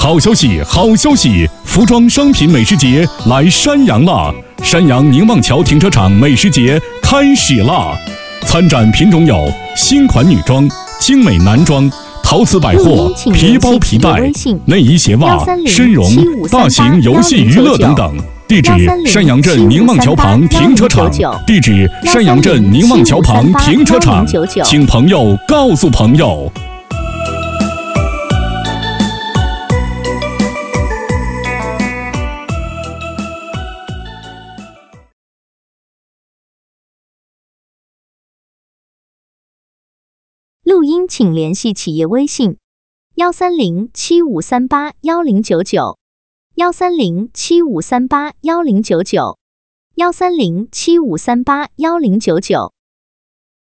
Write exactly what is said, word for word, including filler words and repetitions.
好消息，好消息！服装商品美食节来山阳啦！山阳宁望桥停车场美食节开始啦！参展品种有新款女装、精美男装、陶瓷百货、皮包皮带、内衣鞋袜、参绒、大型游戏娱乐等等。地址：山阳镇宁望桥旁停车场。地址：山阳镇宁望桥旁停车场。请朋友告诉朋友。 录音请联系企业微信：幺三零七五三八幺零九九，幺三零七五三八幺零九九，幺三零七五三八幺零九九。